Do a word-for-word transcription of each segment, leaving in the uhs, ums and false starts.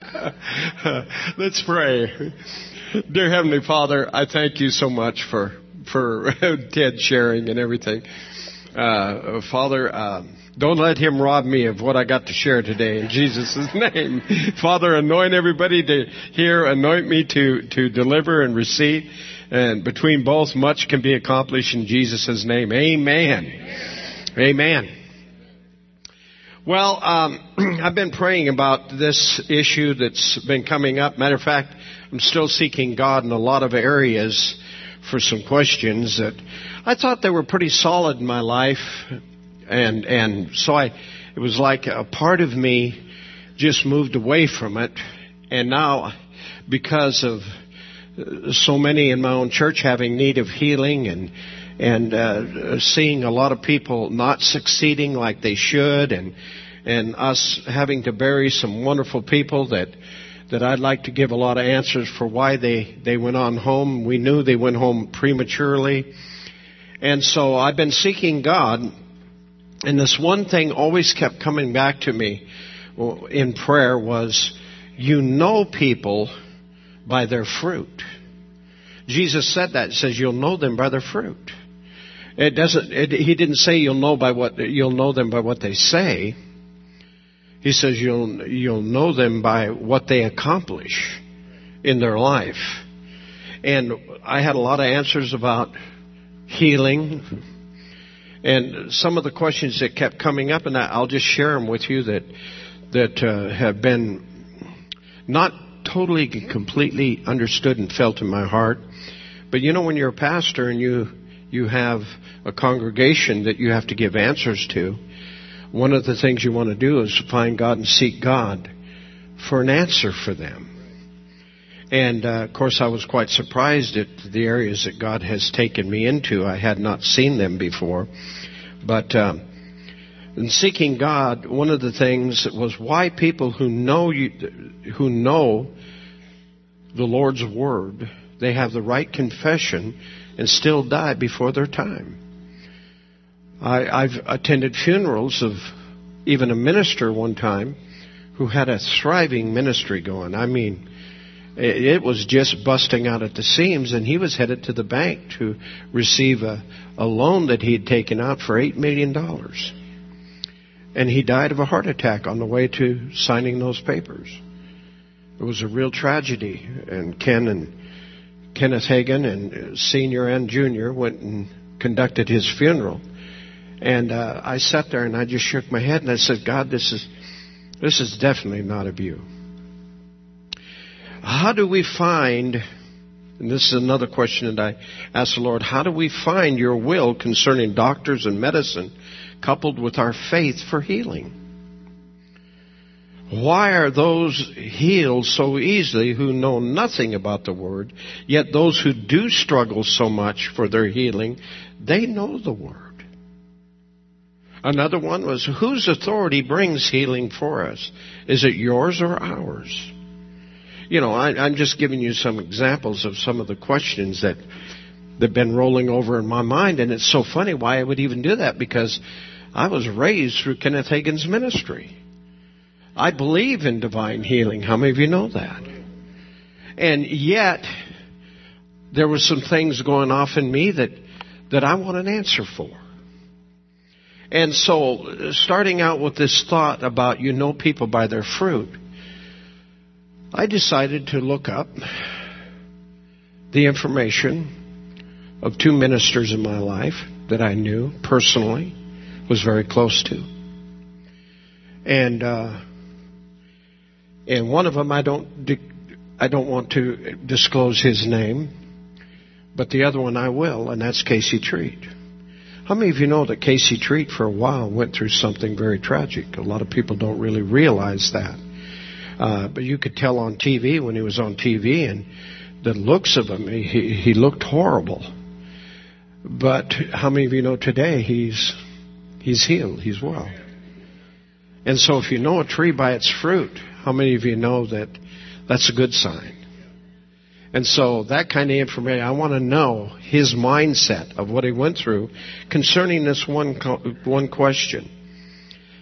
Let's pray. Dear Heavenly Father, I thank you so much for for Ted sharing and everything. Uh, Father, uh, don't let him rob me of what I got to share today in Jesus' name. Father, anoint everybody to hear, anoint me to, to deliver and receive. And between both, much can be accomplished in Jesus' name. Amen. Amen. Amen. Well, um, I've been praying about this issue that's been coming up. Matter of fact, I'm still seeking God in a lot of areas for some questions that I thought they were pretty solid in my life. And, and so I, it was like a part of me just moved away from it. And now, because of so many in my own church having need of healing and, and, uh, seeing a lot of people not succeeding like they should and, and us having to bury some wonderful people that, that I'd like to give a lot of answers for why they, they went on home. We knew they went home prematurely. And so I've been seeking God. And this one thing always kept coming back to me in prayer was, you know people by their fruit. Jesus said that. He says, you'll know them by their fruit. It doesn't, it, he didn't say you'll know by what, you'll know them by what they say. He says you'll, you'll know them by what they accomplish in their life. And I had a lot of answers about healing. And some of the questions that kept coming up, and I'll just share them with you that, that uh, have been not totally, completely understood and felt in my heart. But you know, when you're a pastor and you, you have a congregation that you have to give answers to, one of the things you want to do is find God and seek God for an answer for them. And, uh, of course, I was quite surprised at the areas that God has taken me into. I had not seen them before. But um, in seeking God, one of the things was why people who know you, who know the Lord's Word, they have the right confession and still die before their time. I, I've attended funerals of even a minister one time who had a thriving ministry going. I mean, it, it was just busting out at the seams, and he was headed to the bank to receive a, a loan that he had taken out for eight million dollars. And he died of a heart attack on the way to signing those papers. It was a real tragedy. And Ken and Kenneth Hagin, and Senior and Junior, went and conducted his funeral. And uh, I sat there and I just shook my head and I said, God, this is this is definitely not of you. How do we find, and this is another question that I asked the Lord, how do we find your will concerning doctors and medicine coupled with our faith for healing? Why are those healed so easily who know nothing about the Word, yet those who do struggle so much for their healing, they know the Word? Another one was, whose authority brings healing for us? Is it yours or ours? You know, I, I'm just giving you some examples of some of the questions that have been rolling over in my mind. And it's so funny why I would even do that, because I was raised through Kenneth Hagin's ministry. I believe in divine healing. How many of you know that? And yet, there were some things going off in me that, that I want an answer for. And so, starting out with this thought about you know people by their fruit, I decided to look up the information of two ministers in my life that I knew personally, was very close to. And uh, and one of them, I don't I don't want to disclose his name, but the other one I will, and that's Casey Treat. How many of you know that Casey Treat for a while went through something very tragic? A lot of people don't really realize that. Uh, but you could tell on T V when he was on T V, and the looks of him, he, he looked horrible. But how many of you know today he's he's healed, he's well? And so if you know a tree by its fruit, how many of you know that that's a good sign? And so that kind of information, I want to know his mindset of what he went through concerning this one one question.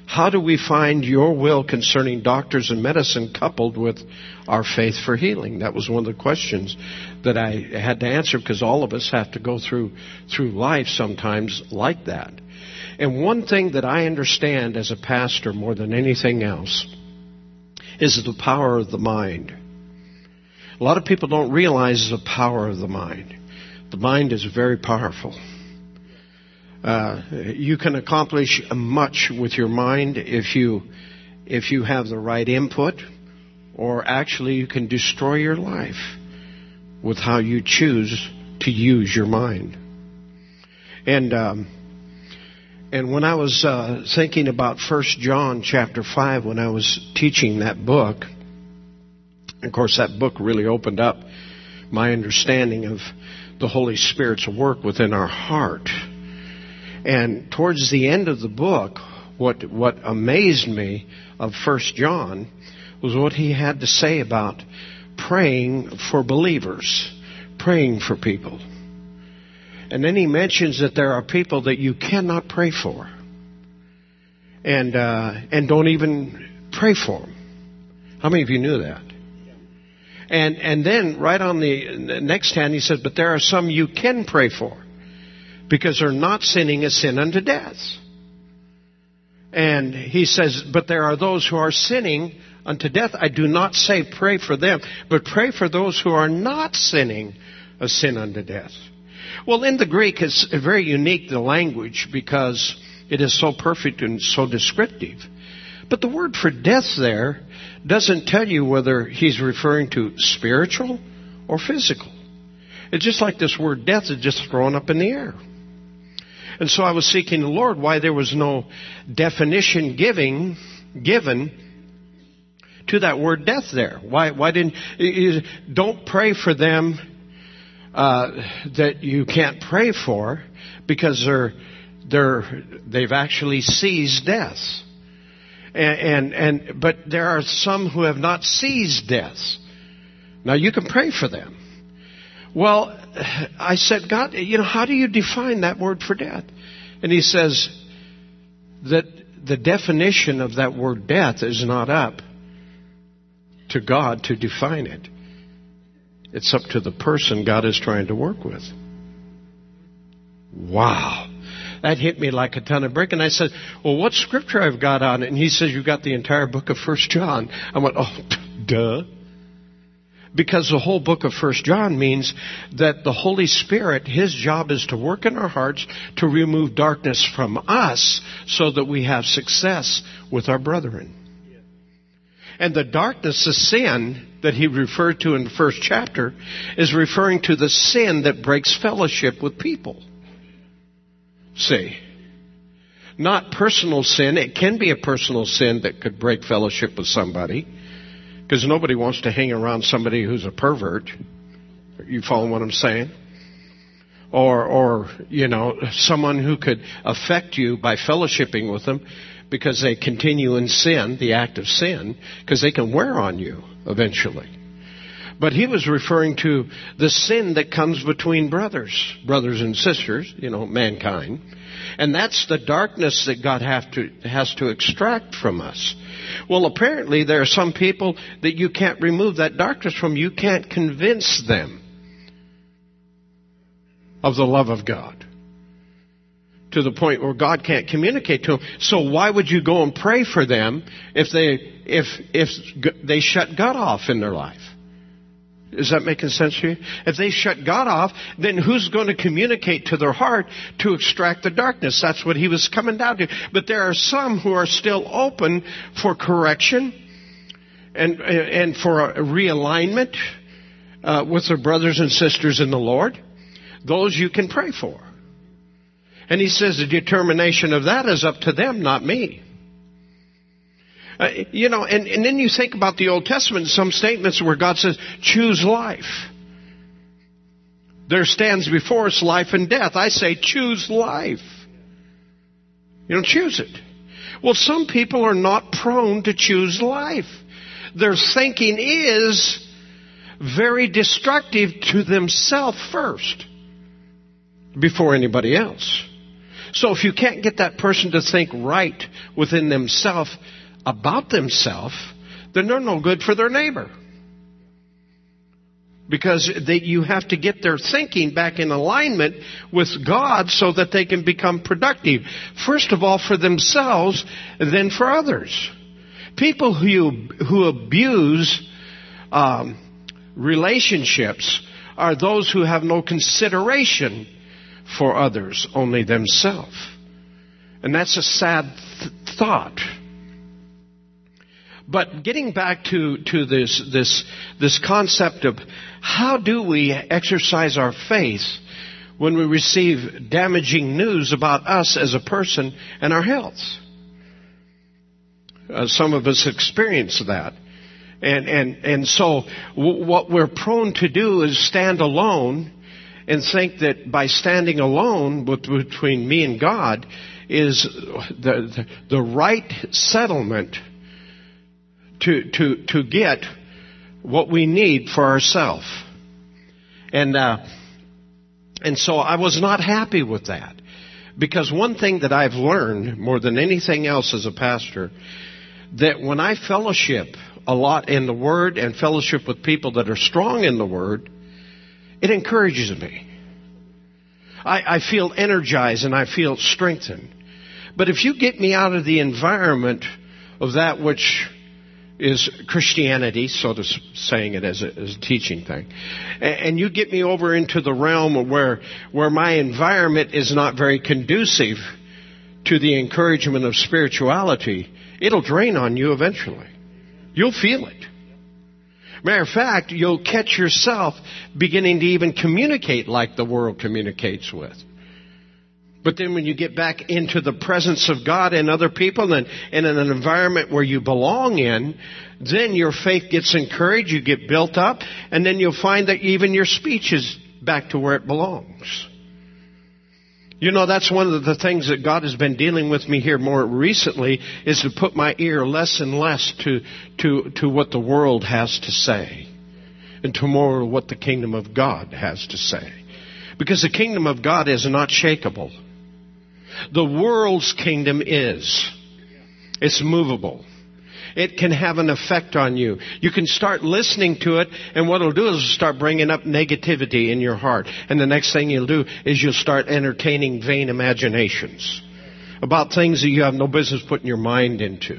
How do we find your will concerning doctors and medicine coupled with our faith for healing? That was one of the questions that I had to answer, because all of us have to go through through life sometimes like that. And one thing that I understand as a pastor more than anything else is the power of the mind. A lot of people don't realize the power of the mind. The mind is very powerful. Uh, you can accomplish much with your mind if you if you have the right input, or actually you can destroy your life with how you choose to use your mind. And um, and when I was uh, thinking about First John chapter five, when I was teaching that book, of course that book really opened up my understanding of the Holy Spirit's work within our heart. And towards the end of the book, what what amazed me of First John was what he had to say about praying for believers, praying for people. And then he mentions that there are people that you cannot pray for, and uh, and don't even pray for them. How many of you knew that? And and then right on the next hand he said, but there are some you can pray for, because they're not sinning a sin unto death. And he says, but there are those who are sinning unto death. I do not say pray for them, but pray for those who are not sinning a sin unto death. Well, in the Greek, it's very unique, the language, because it is so perfect and so descriptive. But the word for death there doesn't tell you whether he's referring to spiritual or physical. It's just like this word death is just thrown up in the air. And so I was seeking the Lord why there was no definition giving, given to that word death there. Why, why didn't, you, don't pray for them uh, that you can't pray for, because they're, they're, they've actually seized death. And, and, and, but there are some who have not seized death. Now you can pray for them. Well, I said, God, you know, how do you define that word for death? And he says that the definition of that word death is not up to God to define it. It's up to the person God is trying to work with. Wow. That hit me like a ton of brick. And I said, well, what scripture I've got on it? And he says, you've got the entire book of First John. I went, oh, duh. Because the whole book of First John means that the Holy Spirit, His job is to work in our hearts to remove darkness from us so that we have success with our brethren. And the darkness, the sin that he referred to in the first chapter, is referring to the sin that breaks fellowship with people. See? Not personal sin. It can be a personal sin that could break fellowship with somebody, because nobody wants to hang around somebody who's a pervert. You follow what I'm saying? Or, or, you know, someone who could affect you by fellowshipping with them because they continue in sin, the act of sin, because they can wear on you eventually. But he was referring to the sin that comes between brothers, brothers and sisters, you know, mankind. And that's the darkness that God have to, has to extract from us. Well, apparently there are some people that you can't remove that darkness from. You can't convince them of the love of God to the point where God can't communicate to them. So why would you go and pray for them if they if if they shut God off in their life? Is that making sense to you? If they shut God off, then who's going to communicate to their heart to extract the darkness? That's what he was coming down to. But there are some who are still open for correction and and for a realignment uh, with their brothers and sisters in the Lord. Those you can pray for. And he says the determination of that is up to them, not me. Uh, you know, and, and then you think about the Old Testament, some statements where God says, choose life. There stands before us life and death. I say, choose life. You don't choose it. Well, some people are not prone to choose life. Their thinking is very destructive to themselves first, before anybody else. So if you can't get that person to think right within themselves about themselves, then they're no good for their neighbor. Because they, you have to get their thinking back in alignment with God so that they can become productive. First of all, for themselves, and then for others. People who, who abuse um, relationships are those who have no consideration for others, only themselves. And that's a sad th- thought. But getting back to, to this, this, this concept of how do we exercise our faith when we receive damaging news about us as a person and our health? Uh, some of us experience that. And, and, and so w- what we're prone to do is stand alone and think that by standing alone with, between me and God is the, the, the right settlement to, to, to get what we need for ourselves. And, uh, and so I was not happy with that. Because one thing that I've learned more than anything else as a pastor, that when I fellowship a lot in the Word and fellowship with people that are strong in the Word, it encourages me. I, I feel energized and I feel strengthened. But if you get me out of the environment of that which is Christianity, so to saying it as a, as a teaching thing, and, and you get me over into the realm of where where my environment is not very conducive to the encouragement of spirituality, it'll drain on you eventually. You'll feel it. Matter of fact, you'll catch yourself beginning to even communicate like the world communicates with. But then when you get back into the presence of God and other people and, and in an environment where you belong in, then your faith gets encouraged, you get built up, and then you'll find that even your speech is back to where it belongs. You know, that's one of the things that God has been dealing with me here more recently, is to put my ear less and less to, to, to what the world has to say, and to more what the kingdom of God has to say. Because the kingdom of God is not shakable. The world's kingdom is. It's movable. It can have an effect on you. You can start listening to it, and what it'll do is start bringing up negativity in your heart. And the next thing you'll do is you'll start entertaining vain imaginations about things that you have no business putting your mind into.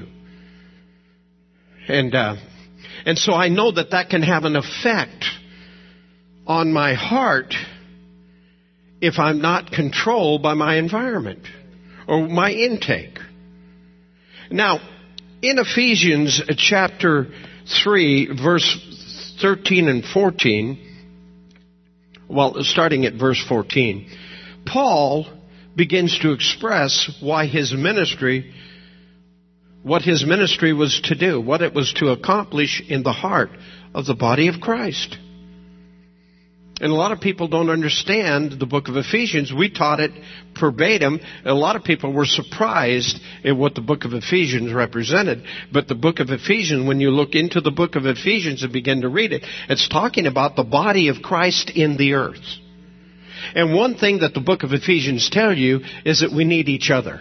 And uh, and so I know that that can have an effect on my heart if I'm not controlled by my environment or my intake. Now, in Ephesians chapter three, verse thirteen and fourteen, well, starting at verse fourteen, Paul begins to express why his ministry, what his ministry was to do, what it was to accomplish in the heart of the body of Christ. And a lot of people don't understand the book of Ephesians. We taught it verbatim. A lot of people were surprised at what the book of Ephesians represented. But the book of Ephesians, when you look into the book of Ephesians and begin to read it, it's talking about the body of Christ in the earth. And one thing that the book of Ephesians tell you is that we need each other.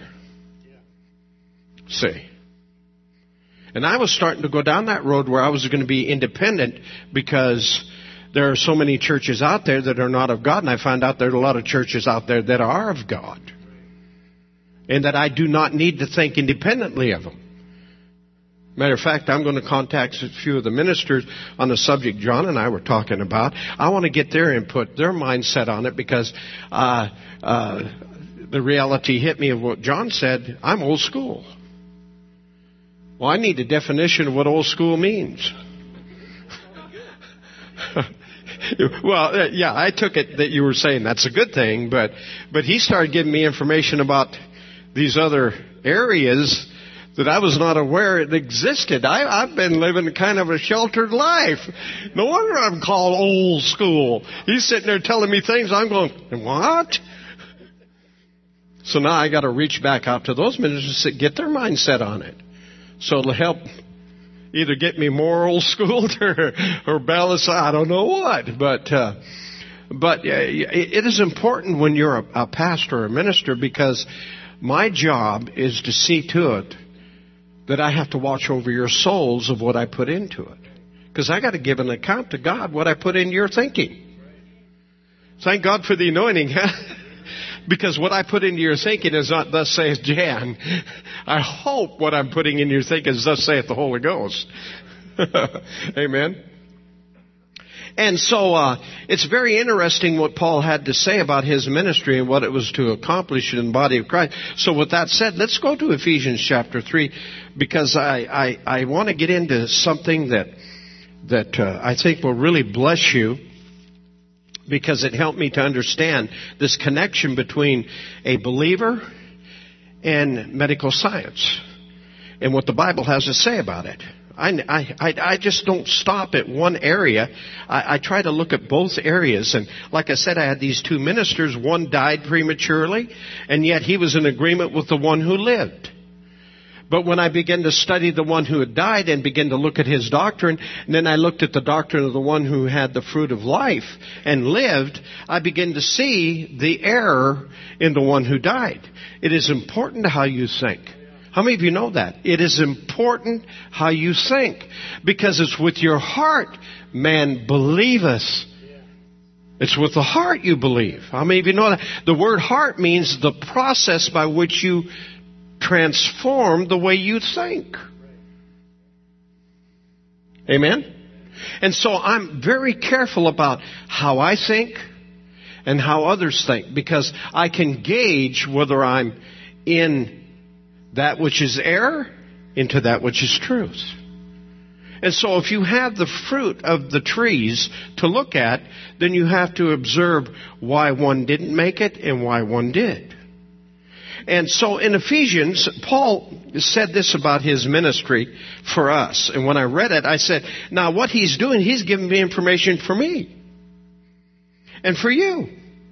See? And I was starting to go down that road where I was going to be independent because there are so many churches out there that are not of God, and I found out there are a lot of churches out there that are of God. And that I do not need to think independently of them. Matter of fact, I'm going to contact a few of the ministers on the subject John and I were talking about. I want to get their input, their mindset on it, because uh, uh, the reality hit me of what John said. I'm old school. Well, I need a definition of what old school means. Well, yeah, I took it that you were saying that's a good thing, but but he started giving me information about these other areas that I was not aware it existed. I, I've been living kind of a sheltered life. No wonder I'm called old school. He's sitting there telling me things. I'm going, what? So now I got to reach back out to those ministers to get their mindset on it. So it'll help either get me more old schooled or, or balance, I don't know what. But uh, But uh, it is important when you're a, a pastor or a minister, because my job is to see to it that I have to watch over your souls of what I put into it. Because I got to give an account to God what I put in your thinking. Thank God for the anointing, huh? Because what I put into your thinking is not thus saith Jan. I hope what I'm putting in your thinking is thus saith the Holy Ghost. Amen. And so uh, it's very interesting what Paul had to say about his ministry and what it was to accomplish in the body of Christ. So with that said, let's go to Ephesians chapter three, because I, I, I want to get into something that that uh, I think will really bless you, because it helped me to understand this connection between a believer and medical science and what the Bible has to say about it. I, I, I just don't stop at one area. I, I try to look at both areas. And like I said, I had these two ministers. One died prematurely, and yet he was in agreement with the one who lived. But when I began to study the one who had died and began to look at his doctrine, and then I looked at the doctrine of the one who had the fruit of life and lived, I began to see the error in the one who died. It is important how you think. How many of you know that? It is important how you think, because it's with your heart man believeth. It's with the heart you believe. How many of you know that? The word heart means the process by which you transform the way you think. Amen? And so I'm very careful about how I think and how others think, because I can gauge whether I'm in that which is error into that which is truth. And so if you have the fruit of the trees to look at, then you have to observe why one didn't make it and why one did. And so in Ephesians, Paul said this about his ministry for us. And when I read it, I said, now what he's doing, he's giving me information for me and for you.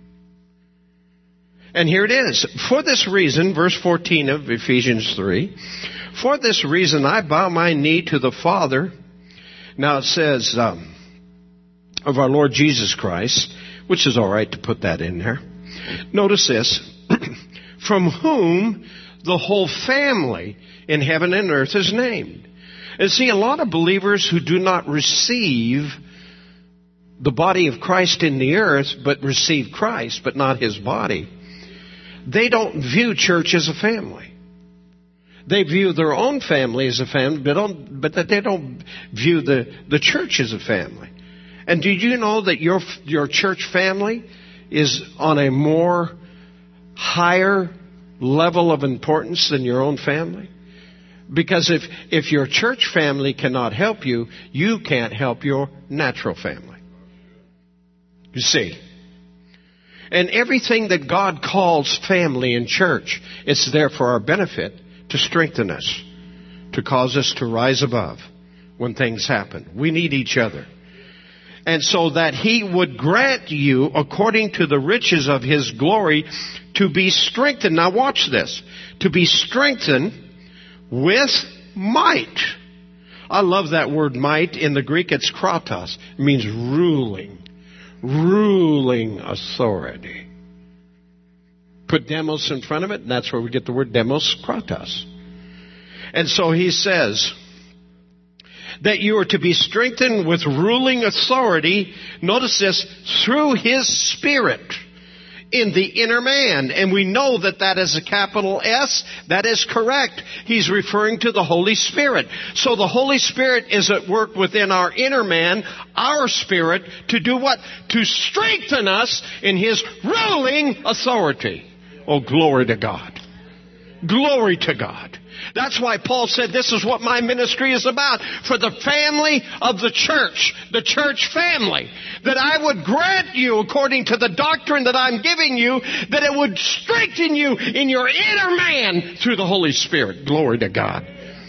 And here it is. For this reason, verse fourteen of Ephesians three, for this reason I bow my knee to the Father. Now it says, um, of our Lord Jesus Christ, which is all right to put that in there. Notice this. From whom the whole family in heaven and earth is named. And see, a lot of believers who do not receive the body of Christ in the earth, but receive Christ, but not His body, they don't view church as a family. They view their own family as a family, but, don't, but that they don't view the, the church as a family. And do you know that your your church family is on a more higher level of importance than your own family? Because if, if your church family cannot help you, you can't help your natural family. You see. And everything that God calls family in church, it's there for our benefit, to strengthen us, to cause us to rise above when things happen. We need each other. And so that He would grant you, according to the riches of His glory, to be strengthened. Now watch this. To be strengthened with might. I love that word might. In the Greek it's kratos. It means ruling. Ruling authority. Put demos in front of it, and that's where we get the word demos, kratos. And so he says that you are to be strengthened with ruling authority, notice this, through His Spirit in the inner man. And we know that that is a capital S. That is correct. He's referring to the Holy Spirit. So the Holy Spirit is at work within our inner man, our spirit, to do what? To strengthen us in His ruling authority. Oh, glory to God. Glory to God. That's why Paul said this is what my ministry is about. For the family of the church, the church family, that I would grant you, according to the doctrine that I'm giving you, that it would strengthen you in your inner man through the Holy Spirit. Glory to God.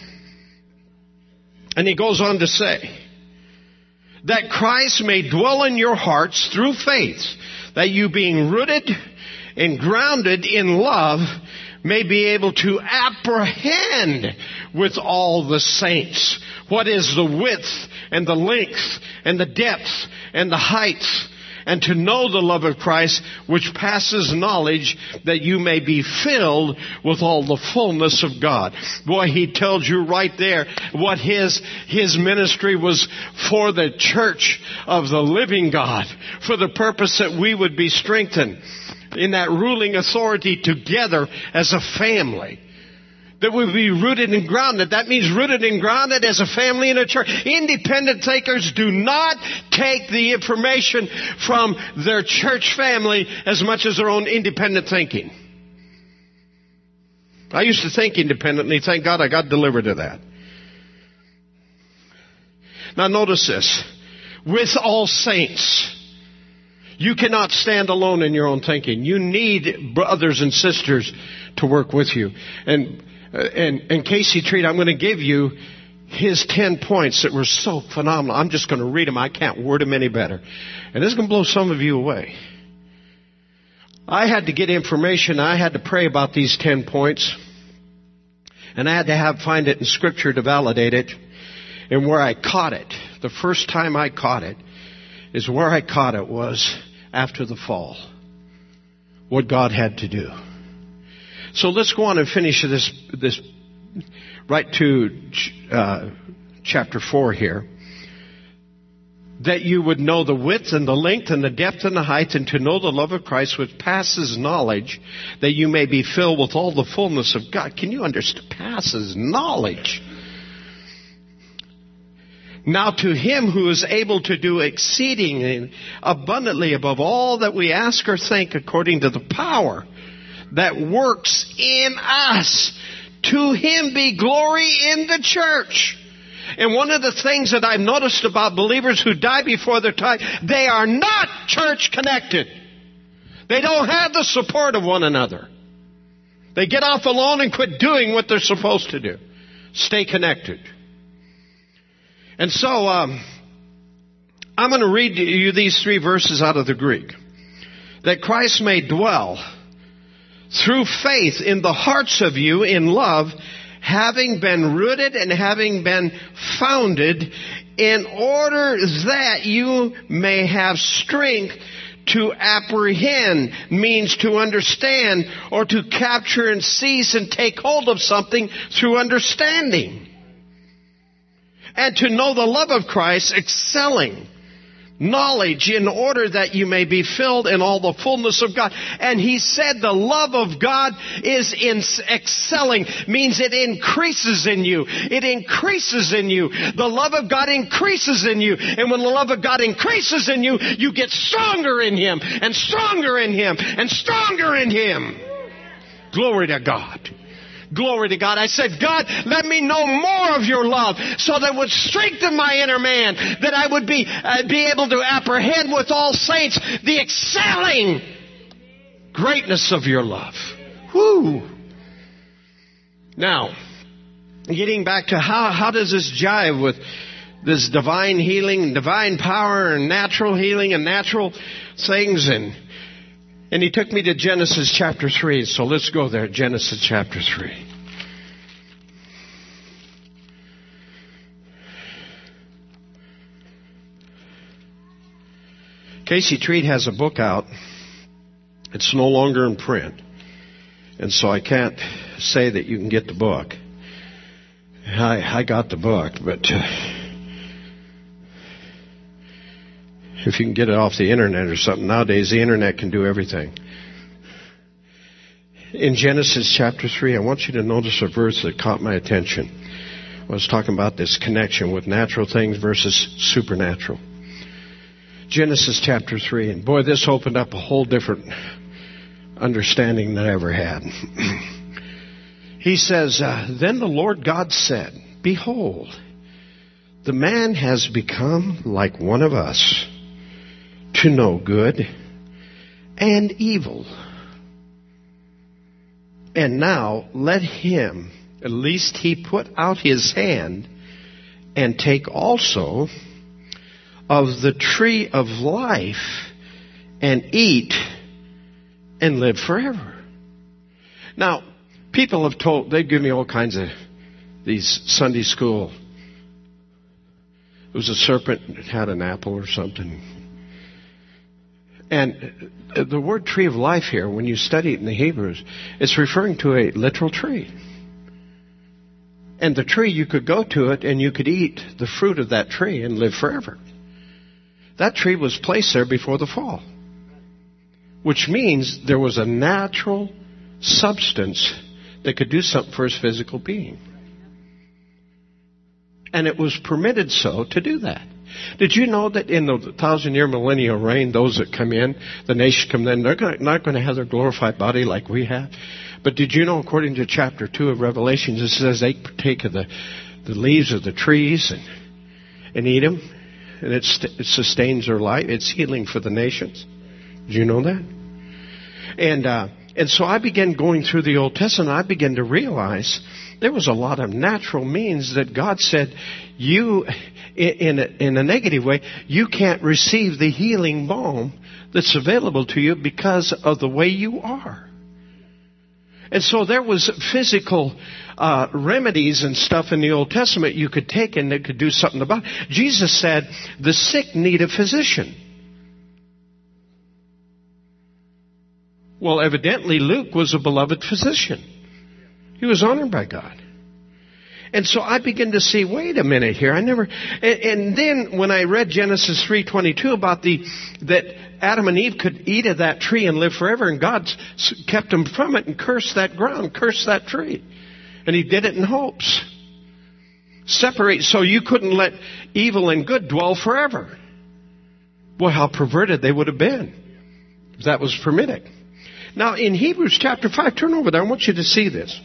And he goes on to say, that Christ may dwell in your hearts through faith, that you being rooted and grounded in love may be able to apprehend with all the saints what is the width and the length and the depth and the height and to know the love of Christ, which passes knowledge, that you may be filled with all the fullness of God. Boy, he tells you right there what his, his ministry was for the church of the living God, for the purpose that we would be strengthened in that ruling authority together as a family. That we be rooted and grounded. That means rooted and grounded as a family in a church. Independent thinkers do not take the information from their church family as much as their own independent thinking. I used to think independently. Thank God I got delivered of that. Now notice this. With all saints. You cannot stand alone in your own thinking. You need brothers and sisters to work with you. And And, and Casey Treat, I'm going to give you his ten points that were so phenomenal. I'm just going to read them. I can't word them any better. And this is going to blow some of you away. I had to get information. I had to pray about these ten points. And I had to have find it in Scripture to validate it. And where I caught it, the first time I caught it, is where I caught it was after the fall. What God had to do. So let's go on and finish this, this right to uh, chapter four here. That you would know the width and the length and the depth and the height, and to know the love of Christ which passes knowledge, that you may be filled with all the fullness of God. Can you understand? Passes knowledge. Now to him who is able to do exceedingly abundantly above all that we ask or think, according to the power that works in us. To him be glory in the church. And one of the things that I've noticed about believers who die before their time, they are not church connected. They don't have the support of one another. They get off alone and quit doing what they're supposed to do. Stay connected. And so, um, I'm going to read you these three verses out of the Greek. That Christ may dwell through faith in the hearts of you in love, having been rooted and having been founded, in order that you may have strength to apprehend, means to understand, or to capture and seize and take hold of something through understanding. And to know the love of Christ, excelling knowledge, in order that you may be filled in all the fullness of God. And he said the love of God is in excelling, means it increases in you. It increases in you. The love of God increases in you. And when the love of God increases in you, you get stronger in him, and stronger in him, and stronger in him. Glory to God. Glory to God. I said, God, let me know more of your love so that it would strengthen my inner man, that I would be, uh, be able to apprehend with all saints the excelling greatness of your love. Whoo! Now, getting back to how, how does this jive with this divine healing, divine power, and natural healing and natural things, and And he took me to Genesis chapter three. So let's go there. Genesis chapter three. Casey Treat has a book out. It's no longer in print. And so I can't say that you can get the book. I, I got the book, but Uh, if you can get it off the internet or something. Nowadays, the internet can do everything. In Genesis chapter three, I want you to notice a verse that caught my attention. I was talking about this connection with natural things versus supernatural. Genesis chapter three. And boy, this opened up a whole different understanding than I ever had. He says, uh, Then the Lord God said, Behold, the man has become like one of us, to know good and evil. And now let him, at least he put out his hand and take also of the tree of life and eat and live forever. Now, people have told, they give me all kinds of these Sunday school. It was a serpent that had an apple or something. And the word tree of life here, when you study it in the Hebrews, it's referring to a literal tree. And the tree, you could go to it and you could eat the fruit of that tree and live forever. That tree was placed there before the fall, which means there was a natural substance that could do something for his physical being. And it was permitted so to do that. Did you know that in the thousand-year millennial reign, those that come in, the nation come in, they're not going to have their glorified body like we have? But did you know, according to chapter two of Revelation, it says they partake of the, the leaves of the trees and, and eat them, and it, st- it sustains their life. It's healing for the nations. Did you know that? And uh, and so I began going through the Old Testament. I began to realize there was a lot of natural means that God said, you, in a, in a negative way, you can't receive the healing balm that's available to you because of the way you are. And so there was physical uh, remedies and stuff in the Old Testament you could take and that could do something about it. Jesus said, the sick need a physician. Well, evidently Luke was a beloved physician. He was honored by God. And so I began to see, wait a minute here, I never, and, and then when I read Genesis three twenty-two about the, that Adam and Eve could eat of that tree and live forever, and God kept them from it and cursed that ground, cursed that tree. And he did it in hopes. Separate, so you couldn't let evil and good dwell forever. Boy, how perverted they would have been if that was permitted. Now, in Hebrews chapter five, turn over there. I want you to see this.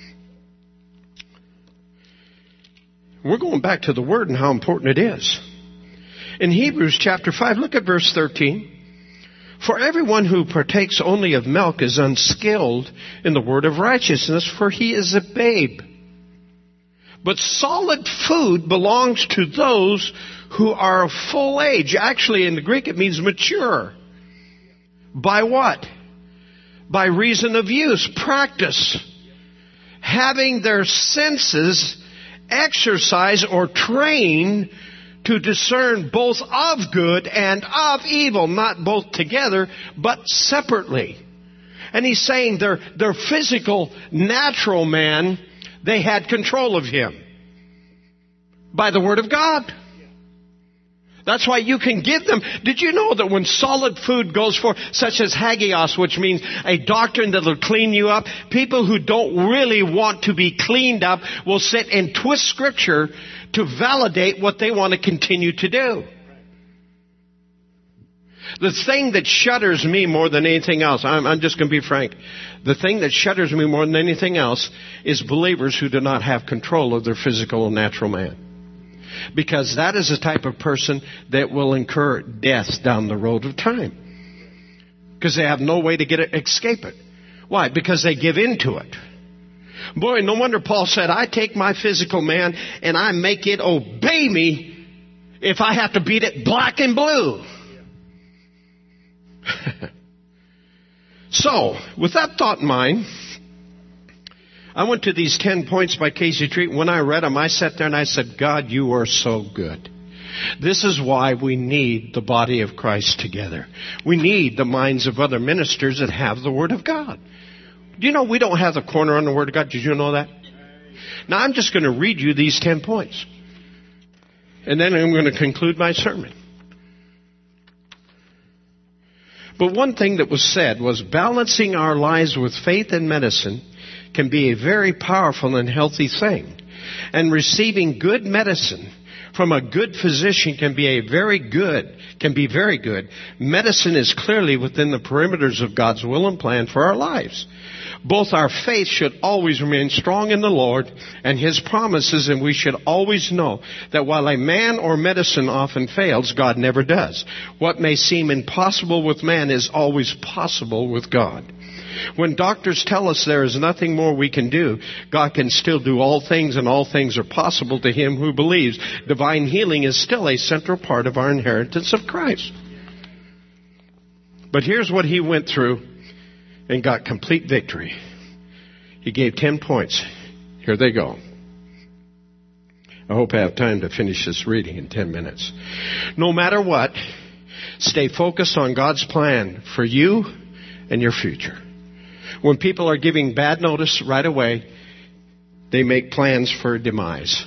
We're going back to the Word and how important it is. In Hebrews chapter five, look at verse thirteen. For everyone who partakes only of milk is unskilled in the word of righteousness, for he is a babe. But solid food belongs to those who are of full age. Actually, in the Greek, it means mature. By what? By reason of use, practice. Having their senses exercise or train to discern both of good and of evil, not both together, but separately. And he's saying their, their physical, natural man, they had control of him by the Word of God. That's why you can give them. Did you know that when solid food goes forth, such as hagios, which means a doctrine that will clean you up, people who don't really want to be cleaned up will sit and twist Scripture to validate what they want to continue to do. The thing that shudders me more than anything else, I'm, I'm just going to be frank, the thing that shudders me more than anything else is believers who do not have control of their physical and natural man. Because that is the type of person that will incur death down the road of time. Because they have no way to get it, escape it. Why? Because they give in to it. Boy, no wonder Paul said, I take my physical man and I make it obey me if I have to beat it black and blue. So, with that thought in mind, I went to these ten points by Casey Treat. When I read them, I sat there and I said, God, you are so good. This is why we need the body of Christ together. We need the minds of other ministers that have the Word of God. Do you know we don't have the corner on the Word of God? Did you know that? Now, I'm just going to read you these ten points. And then I'm going to conclude my sermon. But one thing that was said was balancing our lives with faith and medicine can be a very powerful and healthy thing. And receiving good medicine from a good physician can be a very good, can be very good. Medicine is clearly within the perimeters of God's will and plan for our lives. Both our faith should always remain strong in the Lord and His promises, and we should always know that while a man or medicine often fails, God never does. What may seem impossible with man is always possible with God. When doctors tell us there is nothing more we can do, God can still do all things, and all things are possible to him who believes. Divine healing is still a central part of our inheritance of Christ. But here's what he went through and got complete victory. He gave ten points. Here they go. I hope I have time to finish this reading in ten minutes. No matter what, Stay focused on God's plan for you and your future. When people are giving bad notice right away, they make plans for demise.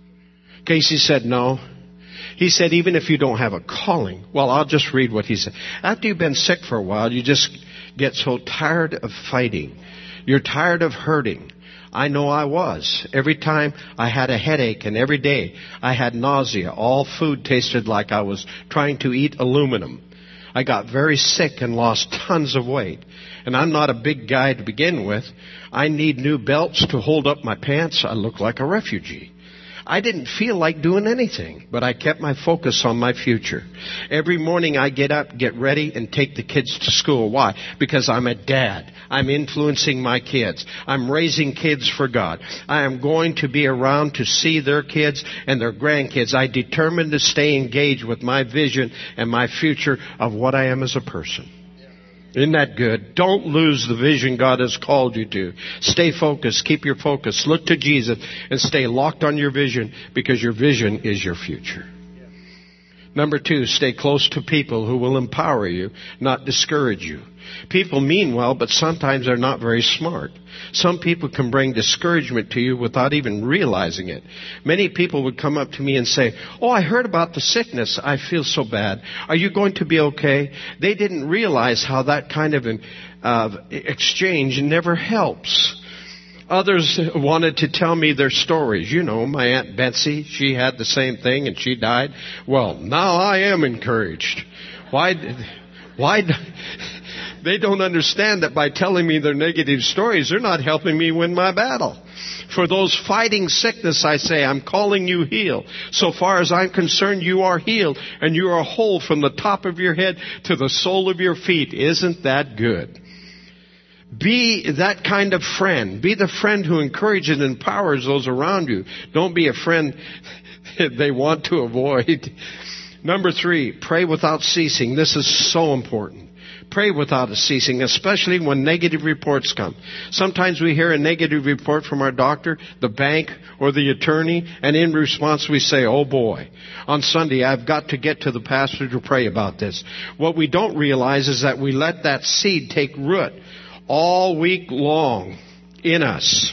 Casey said no. He said even if you don't have a calling, well, I'll just read what he said. After you've been sick for a while, you just get so tired of fighting. You're tired of hurting. I know I was. Every time I had a headache and every day I had nausea. All food tasted like I was trying to eat aluminum. I got very sick and lost tons of weight. And I'm not a big guy to begin with. I need new belts to hold up my pants. I look like a refugee. I didn't feel like doing anything, but I kept my focus on my future. Every morning I get up, get ready, and take the kids to school. Why? Because I'm a dad. I'm influencing my kids. I'm raising kids for God. I am going to be around to see their kids and their grandkids. I determined to stay engaged with my vision and my future of what I am as a person. Isn't that good? Don't lose the vision God has called you to. Stay focused. Keep your focus. Look to Jesus and stay locked on your vision because your vision is your future. Number two, stay close to people who will empower you, not discourage you. People mean well, but sometimes they're not very smart. Some people can bring discouragement to you without even realizing it. Many people would come up to me and say, oh, I heard about the sickness. I feel so bad. Are you going to be okay? They didn't realize how that kind of an, uh, exchange never helps. Others wanted to tell me their stories. You know, my Aunt Betsy, she had the same thing and she died. Well, now I am encouraged. Why? Why? They don't understand that by telling me their negative stories, they're not helping me win my battle. For those fighting sickness, I say, I'm calling you healed. So far as I'm concerned, you are healed and you are whole from the top of your head to the sole of your feet. Isn't that good? Be that kind of friend. Be the friend who encourages and empowers those around you. Don't be a friend they want to avoid. Number three, pray without ceasing. This is so important. Pray without ceasing, especially when negative reports come. Sometimes we hear a negative report from our doctor, the bank, or the attorney, and in response we say, oh boy, on Sunday I've got to get to the pastor to pray about this. What we don't realize is that we let that seed take root all week long in us.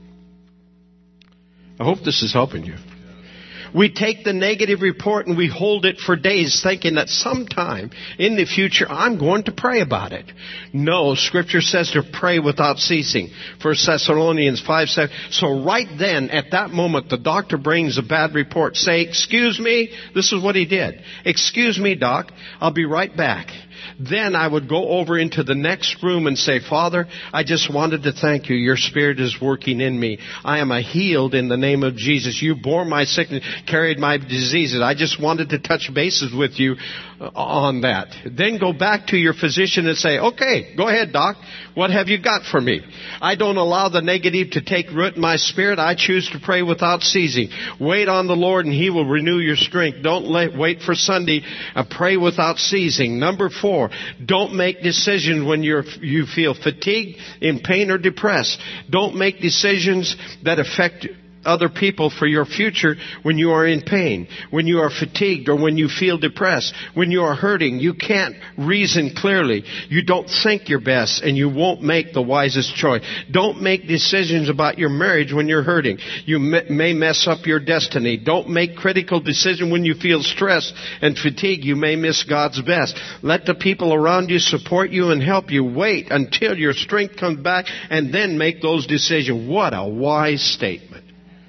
I hope this is helping you. We take the negative report and we hold it for days thinking that sometime in the future I'm going to pray about it. No, Scripture says to pray without ceasing. First Thessalonians five seven. So right then, at that moment, the doctor brings a bad report. Say, excuse me. This is what he did. Excuse me, doc. I'll be right back. Then I would go over into the next room and say, Father, I just wanted to thank you. Your Spirit is working in me. I am a healed in the name of Jesus. You bore my sickness, carried my diseases. I just wanted to touch bases with you on that. Then go back to your physician and say, okay, go ahead, doc. What have you got for me? I don't allow the negative to take root in my spirit. I choose to pray without ceasing. Wait on the Lord and He will renew your strength. Don't let, wait for Sunday. Uh, pray without ceasing. Number four, don't make decisions when you're, you feel fatigued, in pain, or depressed. Don't make decisions that affect other people for your future when you are in pain, when you are fatigued, or when you feel depressed, when you are hurting. You can't reason clearly. You don't think your best, and you won't make the wisest choice. Don't make decisions about your marriage when you're hurting. You may mess up your destiny. Don't make critical decisions when you feel stressed and fatigued. You may miss God's best. Let the people around you support you and help you. Wait until your strength comes back and then make those decisions. What a wise statement.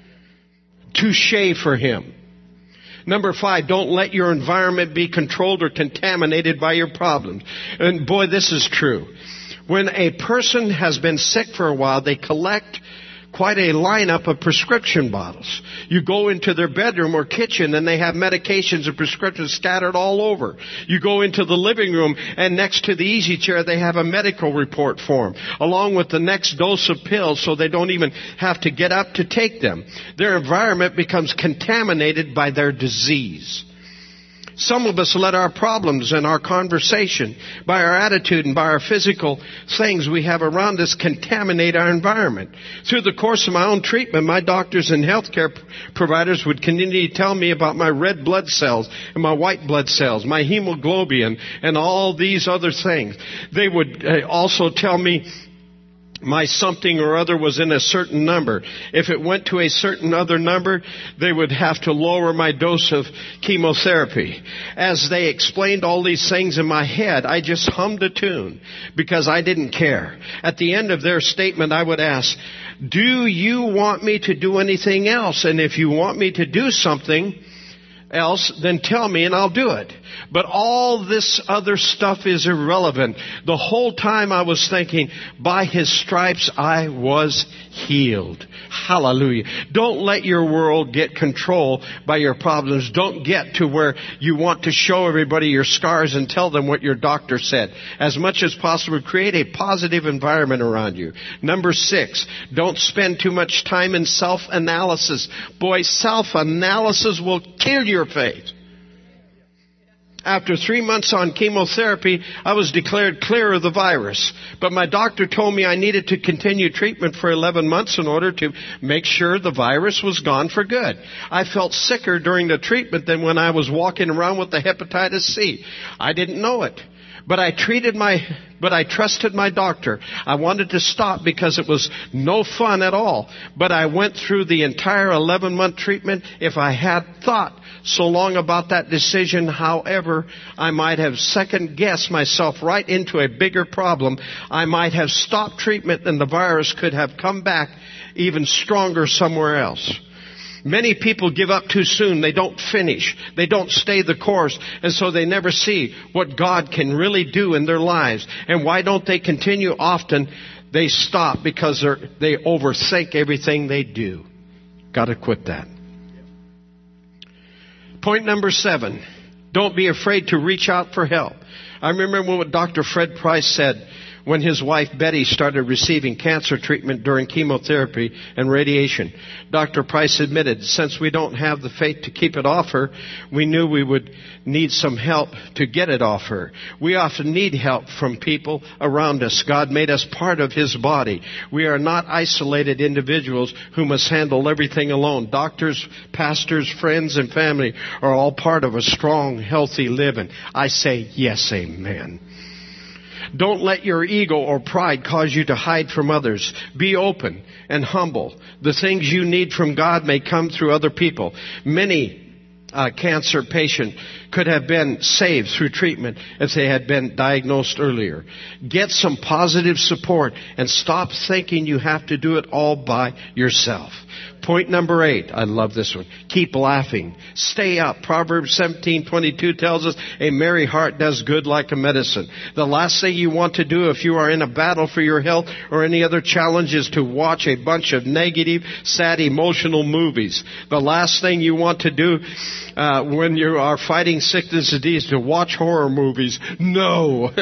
Touché for him. Number five, don't let your environment be controlled or contaminated by your problems. And boy, this is true. When a person has been sick for a while, they collect quite a lineup of prescription bottles. You go into their bedroom or kitchen and they have medications and prescriptions scattered all over. You go into the living room and next to the easy chair they have a medical report form along with the next dose of pills so they don't even have to get up to take them. Their environment becomes contaminated by their disease. Some of us let our problems and our conversation, by our attitude and by our physical things we have around us, contaminate our environment. Through the course of my own treatment, my doctors and healthcare providers would continue to tell me about my red blood cells and my white blood cells, my hemoglobin, and all these other things. They would uh, also tell me my something or other was in a certain number. If it went to a certain other number, they would have to lower my dose of chemotherapy. As they explained all these things in my head, I just hummed a tune because I didn't care. At the end of their statement, I would ask, do you want me to do anything else? And if you want me to do something else, then tell me and I'll do it. But all this other stuff is irrelevant. The whole time I was thinking, by His stripes I was healed. Hallelujah. Don't let your world get control by your problems. Don't get to where you want to show everybody your scars and tell them what your doctor said. As much as possible, create a positive environment around you. Number six, don't spend too much time in self-analysis. Boy, self-analysis will kill your faith. After three months on chemotherapy, I was declared clear of the virus. But my doctor told me I needed to continue treatment for eleven months in order to make sure the virus was gone for good. I felt sicker during the treatment than when I was walking around with the hepatitis C. I didn't know it. But I treated my, but I trusted my doctor. I wanted to stop because it was no fun at all. But I went through the entire eleven month treatment. If I had thought so long about that decision, however, I might have second guessed myself right into a bigger problem. I might have stopped treatment and the virus could have come back even stronger somewhere else. Many people give up too soon. They don't finish. They don't stay the course. And so they never see what God can really do in their lives. And why don't they continue? Often they stop because they're, they overthink everything they do. Got to quit that. Point number seven. Don't be afraid to reach out for help. I remember what Doctor Fred Price said when his wife Betty started receiving cancer treatment during chemotherapy and radiation. Doctor Price admitted, since we don't have the faith to keep it off her, we knew we would need some help to get it off her. We often need help from people around us. God made us part of His body. We are not isolated individuals who must handle everything alone. Doctors, pastors, friends, and family are all part of a strong, healthy living. I say yes, amen. Don't let your ego or pride cause you to hide from others. Be open and humble. The things you need from God may come through other people. Many uh, cancer patients could have been saved through treatment if they had been diagnosed earlier. Get some positive support and stop thinking you have to do it all by yourself. Point number eight. I love this one. Keep laughing. Stay up. Proverbs seventeen twenty-two tells us a merry heart does good like a medicine. The last thing you want to do if you are in a battle for your health or any other challenge is to watch a bunch of negative, sad, emotional movies. The last thing you want to do uh, when you are fighting sickness and disease is to watch horror movies. No.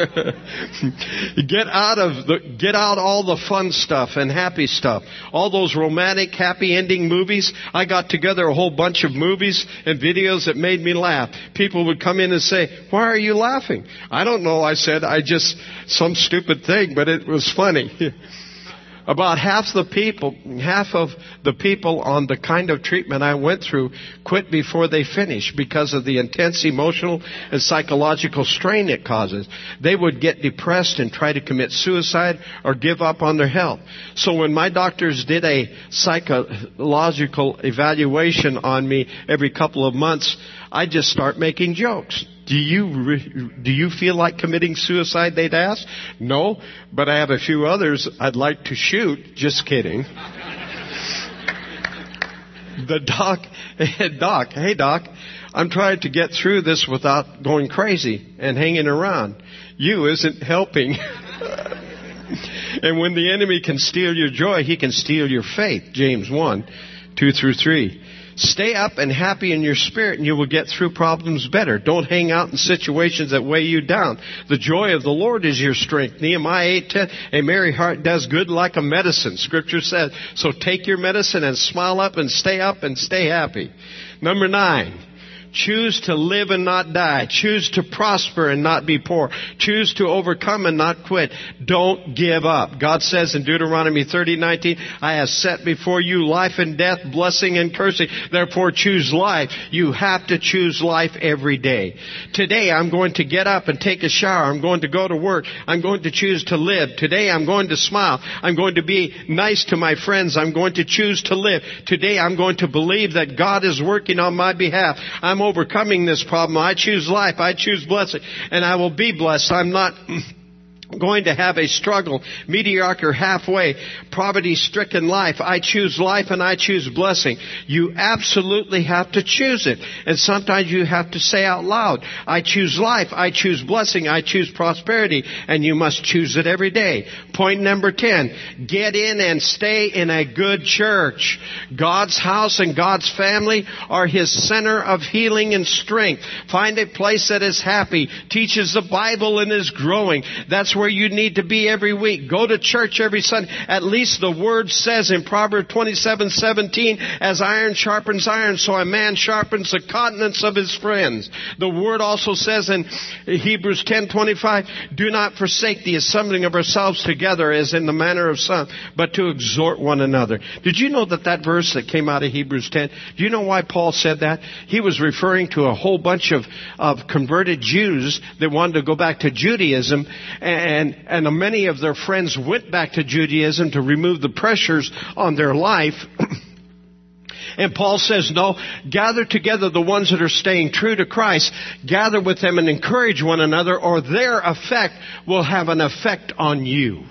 Get out of the, get out all the fun stuff and happy stuff. All those romantic, happy ending movies. I got together a whole bunch of movies and videos that made me laugh. People would come in and say, why are you laughing? I don't know. I said, I just, some stupid thing, but it was funny. About half the people, half of the people on the kind of treatment I went through quit before they finished because of the intense emotional and psychological strain it causes. They would get depressed and try to commit suicide or give up on their health. So when my doctors did a psychological evaluation on me every couple of months, I just start making jokes. Do you re- do you feel like committing suicide, they'd ask? No, but I have a few others I'd like to shoot. Just kidding. The doc, hey, doc, hey doc, I'm trying to get through this without going crazy and hanging around. You isn't helping. And when the enemy can steal your joy, he can steal your faith. James one, two through three. Stay up and happy in your spirit and you will get through problems better. Don't hang out in situations that weigh you down. The joy of the Lord is your strength. Nehemiah eight ten, a merry heart does good like a medicine. Scripture says, so take your medicine and smile up and stay up and stay happy. Number nine, Choose to live and not die. Choose to prosper and not be poor. Choose to overcome and not quit. Don't give up. God says in Deuteronomy thirty nineteen, I have set before you life and death, blessing and cursing. Therefore choose life. You have to choose life every day. Today I'm going to get up and take a shower. I'm going to go to work. I'm going to choose to live. Today I'm going to smile. I'm going to be nice to my friends. I'm going to choose to live. Today I'm going to believe that God is working on my behalf. I'm overcoming this problem. I choose life. I choose blessing. And I will be blessed. I'm not going to have a struggle, mediocre, halfway, poverty-stricken life. I choose life and I choose blessing. You absolutely have to choose it. And sometimes you have to say out loud, I choose life, I choose blessing, I choose prosperity, and you must choose it every day. Point number ten, get in and stay in a good church. God's house and God's family are His center of healing and strength. Find a place that is happy, teaches the Bible and is growing. That's where you need to be every week. Go to church every Sunday. At least the Word says in Proverbs twenty-seven seventeen, as iron sharpens iron, so a man sharpens the countenance of his friends. The Word also says in Hebrews ten twenty-five, do not forsake the assembling of ourselves together as in the manner of some, but to exhort one another. Did you know that that verse that came out of Hebrews ten, do you know why Paul said that? He was referring to a whole bunch of, of converted Jews that wanted to go back to Judaism, and And, and many of their friends went back to Judaism to remove the pressures on their life. And Paul says, no, gather together the ones that are staying true to Christ. Gather with them and encourage one another, or their effect will have an effect on you.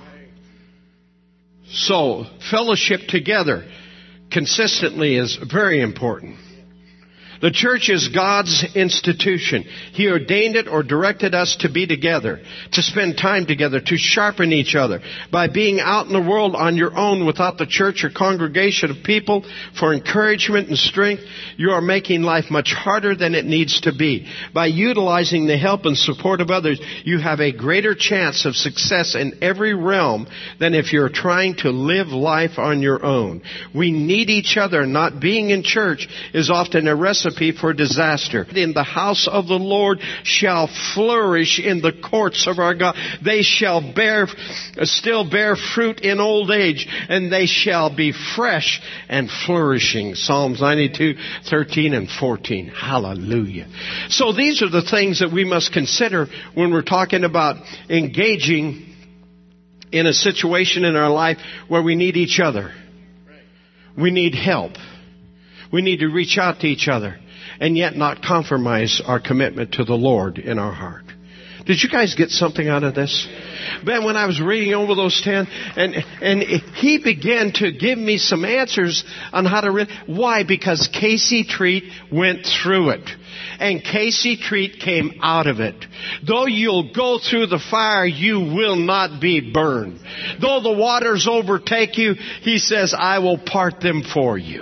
So, fellowship together consistently is very important. The church is God's institution. He ordained it or directed us to be together, to spend time together, to sharpen each other. By being out in the world on your own without the church or congregation of people for encouragement and strength, you are making life much harder than it needs to be. By utilizing the help and support of others, you have a greater chance of success in every realm than if you're trying to live life on your own. We need each other. Not being in church is often a recipe for disaster. In the house of the Lord shall flourish in the courts of our God. They shall bear, still bear fruit in old age, and they shall be fresh and flourishing. Psalms ninety-two, thirteen and fourteen. Hallelujah. So these are the things that we must consider when we're talking about engaging in a situation in our life where we need each other. We need help. We need to reach out to each other and yet not compromise our commitment to the Lord in our heart. Did you guys get something out of this? Man, when I was reading over those ten, and and he began to give me some answers on how to read. Why? Because Casey Treat went through it. And Casey Treat came out of it. Though you'll go through the fire, you will not be burned. Though the waters overtake you, he says, I will part them for you.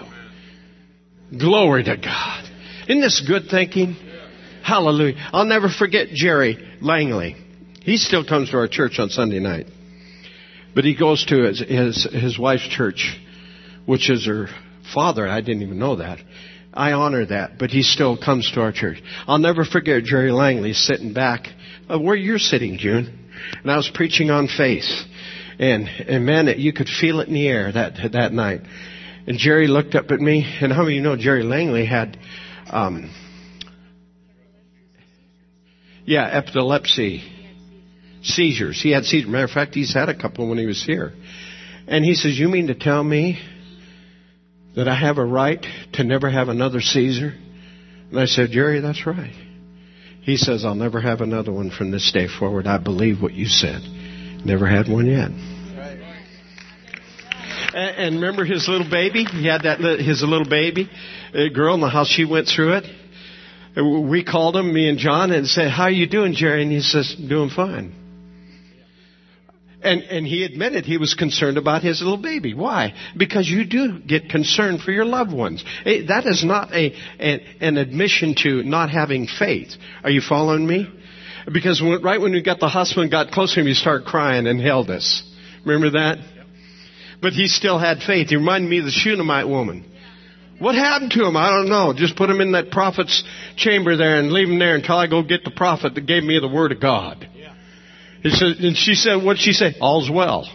Glory to God. Isn't this good thinking? Hallelujah. I'll never forget Jerry Langley. He still comes to our church on Sunday night. But he goes to his, his, his wife's church, which is her father. I didn't even know that. I honor that, but he still comes to our church. I'll never forget Jerry Langley sitting back uh, where you're sitting, June. And I was preaching on faith. And, and man, you could feel it in the air that, that night. And Jerry looked up at me, and how many of you know Jerry Langley had, um, yeah, epilepsy, seizures. He had seizures. Matter of fact, he's had a couple when he was here. And he says, you mean to tell me that I have a right to never have another seizure? And I said, Jerry, that's right. He says, I'll never have another one from this day forward. I believe what you said. Never had one yet. And remember his little baby? He had that his little baby girl in the house. She went through it. We called him, me and John, and said, how are you doing, Jerry? And he says, doing fine. And and he admitted he was concerned about his little baby. Why? Because you do get concerned for your loved ones. That is not a an, an admission to not having faith. Are you following me? Because when, right when we got the hospital and got close to him, he started crying and held us. Remember that? But he still had faith. He reminded me of the Shunammite woman. What happened to him? I don't know. Just put him in that prophet's chamber there and leave him there until I go get the prophet that gave me the word of God. He said, and she said, what'd she say? All's well.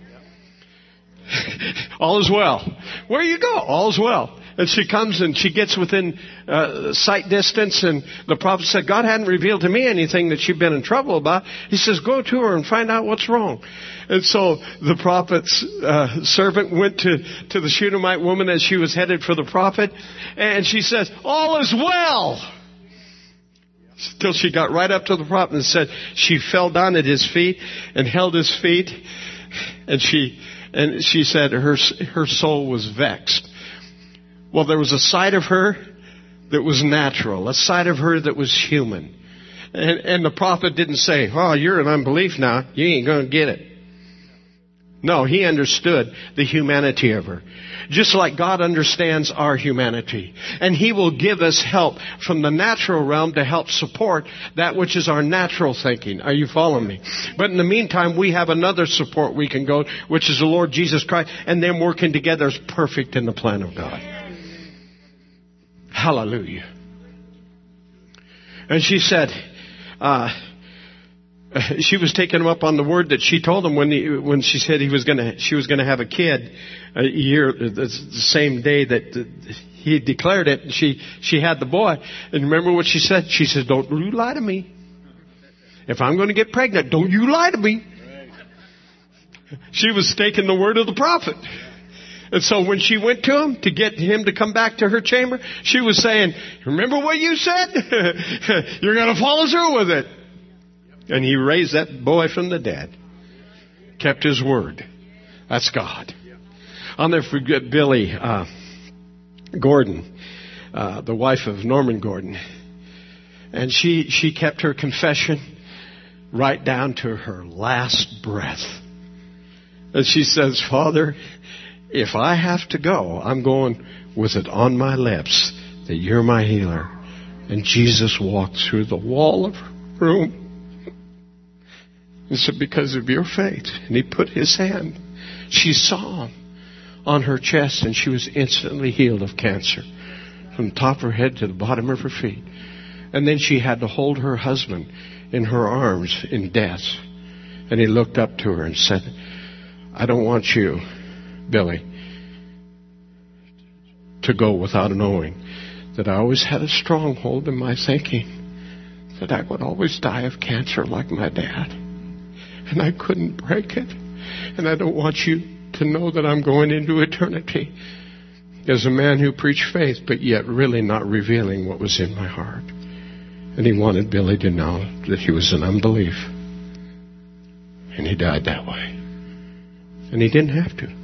All is well. Where you go? All's well. And she comes and she gets within uh, sight distance, and the prophet said, God hadn't revealed to me anything that you've been in trouble about. He says, go to her and find out what's wrong. And so the prophet's uh, servant went to, to the Shunammite woman as she was headed for the prophet, and she says, all is well. Till she got right up to the prophet and said, she fell down at his feet and held his feet, and she and she said her her soul was vexed. Well, there was a side of her that was natural, a side of her that was human. And, and the prophet didn't say, oh, you're in unbelief now. You ain't going to get it. No, he understood the humanity of her. Just like God understands our humanity. And He will give us help from the natural realm to help support that which is our natural thinking. Are you following me? But in the meantime, we have another support we can go, which is the Lord Jesus Christ. And them working together is perfect in the plan of God. Hallelujah. And she said, uh, she was taking him up on the word that she told him when he, when she said he was going to, she was going to have a kid a year, the same day that he declared it. She, she had the boy. And remember what she said? She says, don't you lie to me. If I'm going to get pregnant, don't you lie to me. She was taking the word of the prophet. And so when she went to him to get him to come back to her chamber, she was saying, remember what you said? You're going to follow through with it. And he raised that boy from the dead. Kept his word. That's God. I'll never forget Billy uh, Gordon, uh, the wife of Norman Gordon. And she, she kept her confession right down to her last breath. And she says, Father, if I have to go, I'm going with it on my lips that you're my healer. And Jesus walked through the wall of her room. He said, because of your faith. And he put his hand. She saw him on her chest, and she was instantly healed of cancer from the top of her head to the bottom of her feet. And then she had to hold her husband in her arms in death. And he looked up to her and said, I don't want you, Billy, to go without knowing that I always had a stronghold in my thinking that I would always die of cancer like my dad. And I couldn't break it. And I don't want you to know that I'm going into eternity as a man who preached faith, but yet really not revealing what was in my heart. And he wanted Billy to know that he was in unbelief. And he died that way. And he didn't have to.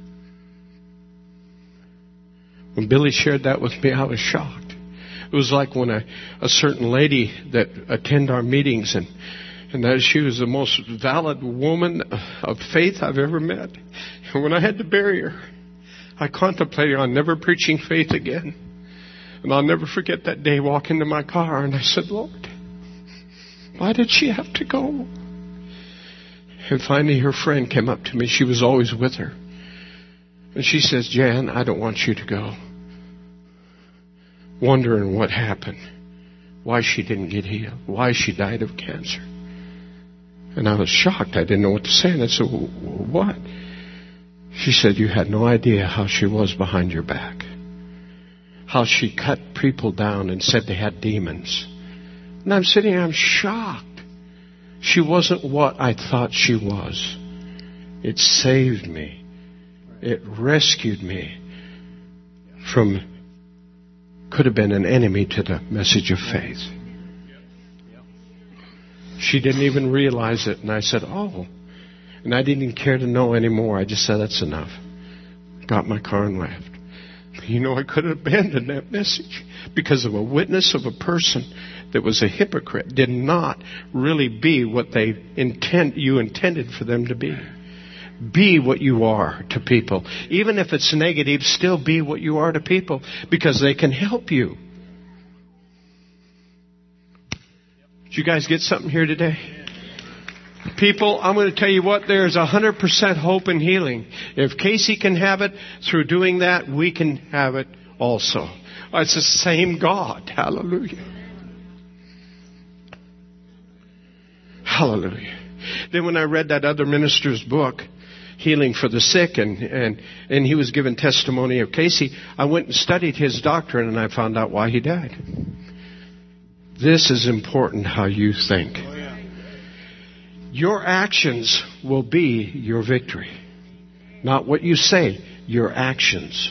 When Billy shared that with me, I was shocked. It was like when a, a certain lady that attend our meetings, and And that she was the most valid woman of faith I've ever met. And when I had to bury her, I contemplated on never preaching faith again. And I'll never forget that day walking to my car, and I said, Lord, why did she have to go? And finally her friend came up to me. She was always with her. And she says, Jan, I don't want you to go. Wondering what happened. Why she didn't get healed. Why she died of cancer. And I was shocked. I didn't know what to say. And I said, what? She said, you had no idea how she was behind your back. How she cut people down and said they had demons. And I'm sitting here, I'm shocked. She wasn't what I thought she was. It saved me. It rescued me from, could have been an enemy to the message of faith. She didn't even realize it. And I said, oh. And I didn't even care to know anymore. I just said, that's enough. Got my car and left. But you know, I could have abandoned that message because of a witness of a person that was a hypocrite, did not really be what they intend, you intended for them to be. Be what you are to people. Even if it's negative, still be what you are to people because they can help you. Did you guys get something here today? People, I'm going to tell you what, there's one hundred percent hope and healing. If Casey can have it through doing that, we can have it also. It's the same God. Hallelujah. Hallelujah. Then when I read that other minister's book, Healing for the Sick, and, and, and he was giving testimony of Casey, I went and studied his doctrine, and I found out why he died. This is important, how you think. Oh, yeah. Your actions will be your victory. Not what you say, your actions.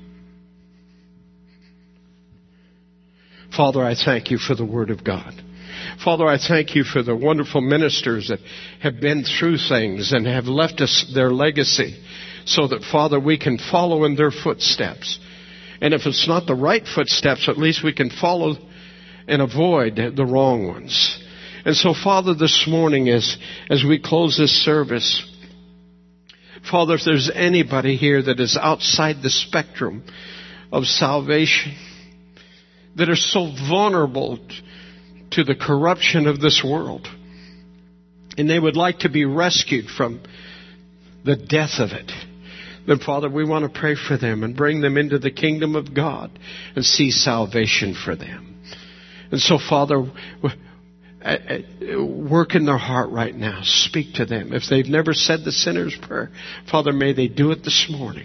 Father, I thank you for the Word of God. Father, I thank you for the wonderful ministers that have been through things and have left us their legacy so that, Father, we can follow in their footsteps. And if it's not the right footsteps, at least we can follow and avoid the wrong ones. And so, Father, this morning as, as we close this service, Father, if there's anybody here that is outside the spectrum of salvation, that are so vulnerable to the corruption of this world, and they would like to be rescued from the death of it, then, Father, we want to pray for them and bring them into the kingdom of God and see salvation for them. And so, Father, work in their heart right now. Speak to them. If they've never said the sinner's prayer, Father, may they do it this morning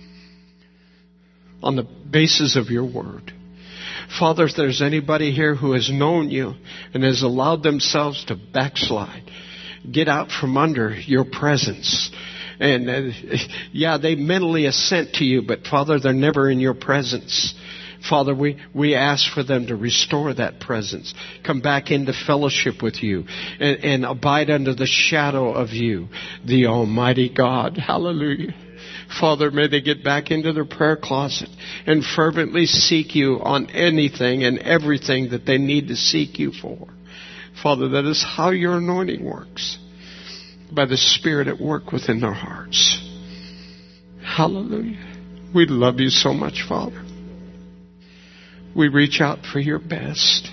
on the basis of your word. Father, if there's anybody here who has known you and has allowed themselves to backslide, get out from under your presence. And uh, yeah, they mentally assent to you, but Father, they're never in your presence. Father, we, we ask for them to restore that presence. Come back into fellowship with you and, and abide under the shadow of you, the Almighty God. Hallelujah. Father, may they get back into their prayer closet and fervently seek you on anything and everything that they need to seek you for. Father, that is how your anointing works, by the Spirit at work within their hearts. Hallelujah. We love you so much, Father. We reach out for your best.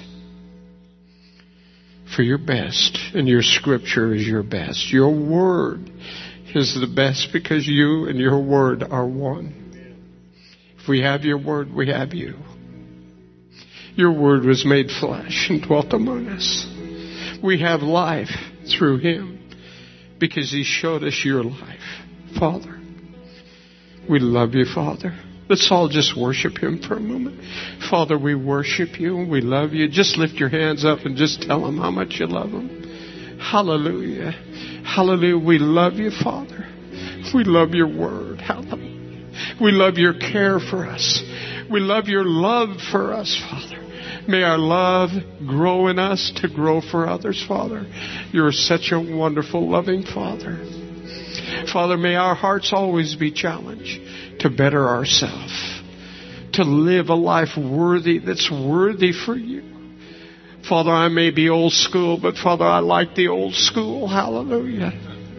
For your best. And your scripture is your best. Your word is the best because you and your word are one. If we have your word, we have you. Your word was made flesh and dwelt among us. We have life through him because he showed us your life. Father, we love you, Father. Let's all just worship him for a moment. Father, we worship you and we love you. Just lift your hands up and just tell him how much you love him. Hallelujah. Hallelujah. We love you, Father. We love your word. Hallelujah. We love your care for us. We love your love for us, Father. May our love grow in us to grow for others, Father. You're such a wonderful, loving Father. Father, may our hearts always be challenged to better ourselves, to live a life worthy, that's worthy for you. Father, I may be old school, but Father, I like the old school. Hallelujah.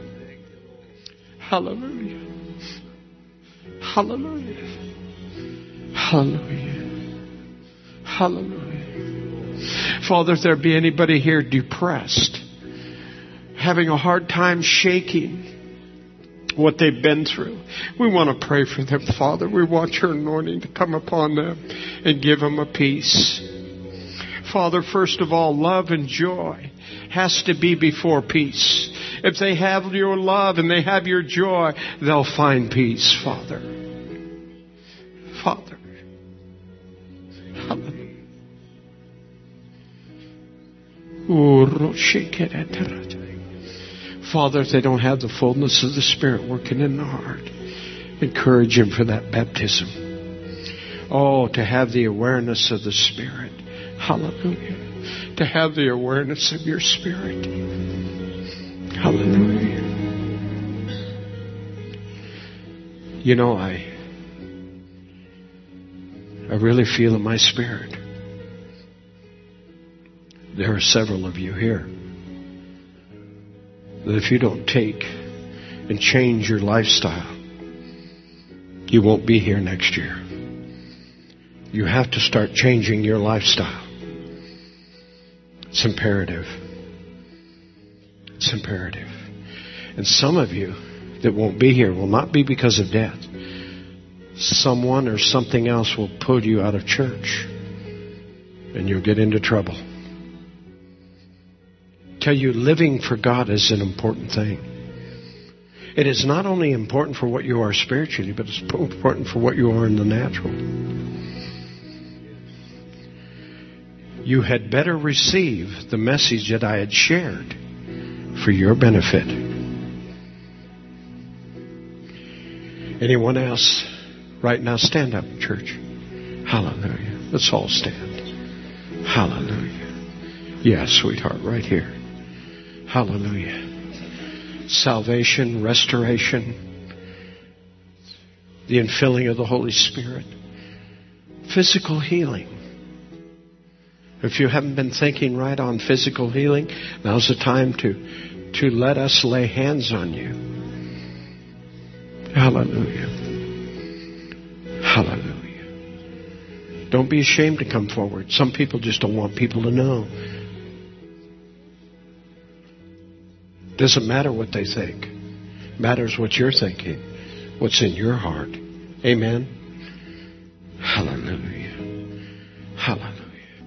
Hallelujah. Hallelujah. Hallelujah. Hallelujah. Father, if there be anybody here depressed, having a hard time shaking what they've been through, we want to pray for them, Father. We want your anointing to come upon them and give them a peace. Father, first of all, love and joy has to be before peace. If they have your love and they have your joy, they'll find peace, Father. Father. Hallelujah. Father, if they don't have the fullness of the Spirit working in their heart, encourage them for that baptism. Oh, to have the awareness of the Spirit. Hallelujah. To have the awareness of your Spirit. Hallelujah. You know, I I really feel in my spirit there are several of you here that if you don't take and change your lifestyle, you won't be here next year. You have to start changing your lifestyle. It's imperative. It's imperative. And some of you that won't be here will not be because of death. someone or something else will pull you out of church, and you'll get into trouble. Tell you, living for God is an important thing. It is not only important for what you are spiritually, but it's important for what you are in the natural. You had better receive the message that I had shared for your benefit. Anyone else? Right now, stand up, church. Hallelujah. Let's all stand. Hallelujah. Yeah, sweetheart, right here. Hallelujah. Salvation, restoration, the infilling of the Holy Spirit, physical healing. If you haven't been thinking right on physical healing, now's the time to, to let us lay hands on you. Hallelujah. Hallelujah. Don't be ashamed to come forward. Some people just don't want people to know. Doesn't matter what they think. Matters what you're thinking. What's in your heart. Amen. Hallelujah. Hallelujah.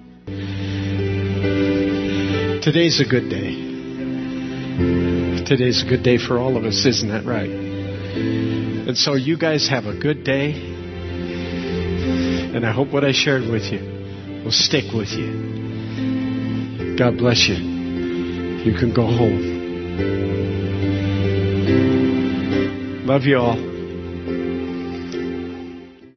Today's a good day. Today's a good day for all of us, isn't that right? And so you guys have a good day. And I hope what I shared with you will stick with you. God bless you. You can go home. Love you all.